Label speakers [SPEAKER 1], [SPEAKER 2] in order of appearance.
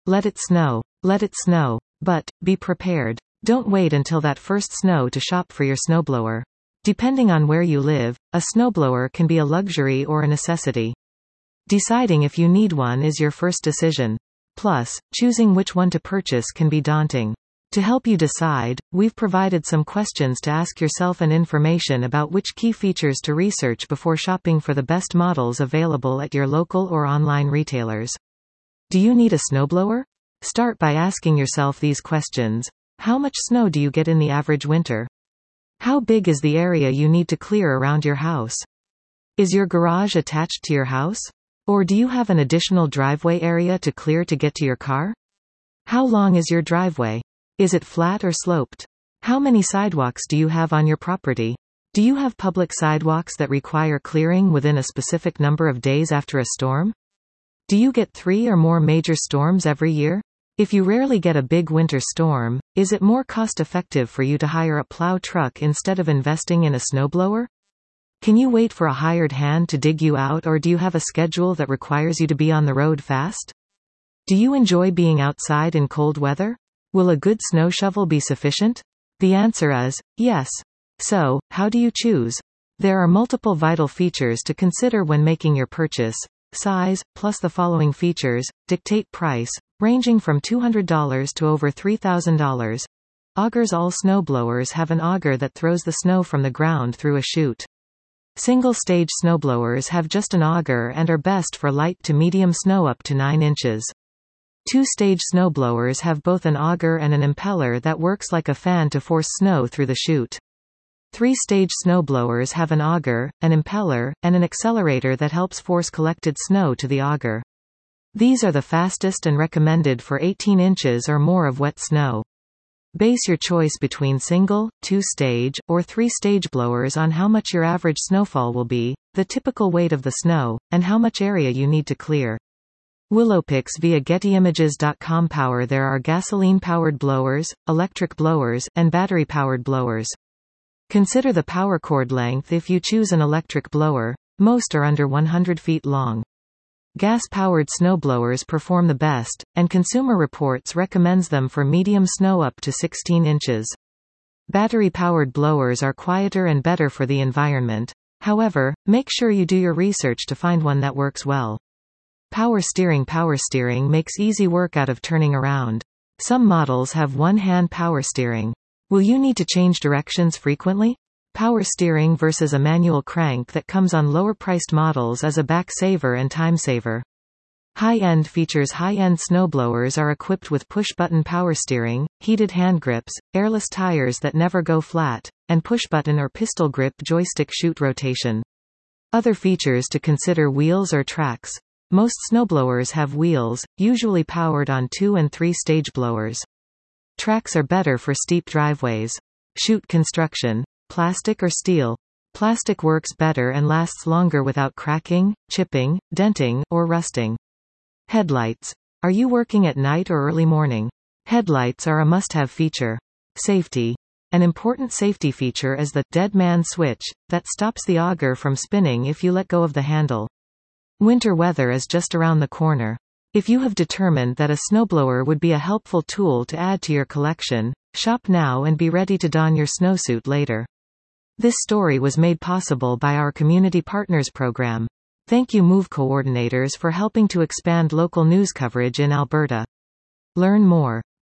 [SPEAKER 1] Let it snow. Let it snow. But, be prepared. Don't wait until that first snow to shop for your snowblower. Depending on where you live, a snowblower can be a luxury or a necessity. Deciding if you need one is your first decision. Plus, choosing which one to purchase can be daunting. To help you decide, we've provided some questions to ask yourself and information about which key features to research before shopping for the best models available at your local or online retailers. Do you need a snowblower? Start by asking yourself these questions. How much snow do you get in the average winter? How big is the area you need to clear around your house? Is your garage attached to your house? Or do you have an additional driveway area to clear to get to your car? How long is your driveway? Is it flat or sloped? How many sidewalks do you have on your property? Do you have public sidewalks that require clearing within a specific number of days after a storm? Do you get 3 or more major storms every year? If you rarely get a big winter storm, is it more cost-effective for you to hire a plow truck instead of investing in a snowblower? Can you wait for a hired hand to dig you out, or do you have a schedule that requires you to be on the road fast? Do you enjoy being outside in cold weather? Will a good snow shovel be sufficient? The answer is yes. So, how do you choose? There are multiple vital features to consider when making your purchase. Size, plus the following features, dictate price, ranging from $200 to over $3,000. Augers. All snowblowers have an auger that throws the snow from the ground through a chute. Single-stage snowblowers have just an auger and are best for light to medium snow up to 9 inches. Two-stage snowblowers have both an auger and an impeller that works like a fan to force snow through the chute. Three-stage snowblowers have an auger, an impeller, and an accelerator that helps force collected snow to the auger. These are the fastest and recommended for 18 inches or more of wet snow. Base your choice between single, two-stage, or three-stage blowers on how much your average snowfall will be, the typical weight of the snow, and how much area you need to clear. Willowpix via GettyImages.com. Power. There are gasoline-powered blowers, electric blowers, and battery-powered blowers. Consider the power cord length if you choose an electric blower. Most are under 100 feet long. Gas-powered snowblowers perform the best, and Consumer Reports recommends them for medium snow up to 16 inches. Battery-powered blowers are quieter and better for the environment. However, make sure you do your research to find one that works well. Power steering. Power steering makes easy work out of turning around. Some models have one-hand power steering. Will you need to change directions frequently? Power steering versus a manual crank that comes on lower-priced models is a back-saver and time-saver. High-end features. High-end snowblowers are equipped with push-button power steering, heated hand grips, airless tires that never go flat, and push-button or pistol grip joystick chute rotation. Other features to consider. Wheels or tracks. Most snowblowers have wheels, usually powered on 2- and 3-stage blowers. Tracks are better for steep driveways. Chute construction. Plastic or steel. Plastic works better and lasts longer without cracking, chipping, denting, or rusting. Headlights. Are you working at night or early morning? Headlights are a must-have feature. Safety. An important safety feature is the dead man switch that stops the auger from spinning if you let go of the handle. Winter weather is just around the corner. If you have determined that a snowblower would be a helpful tool to add to your collection, shop now and be ready to don your snowsuit later. This story was made possible by our Community Partners program. Thank you Move coordinators for helping to expand local news coverage in Alberta. Learn more.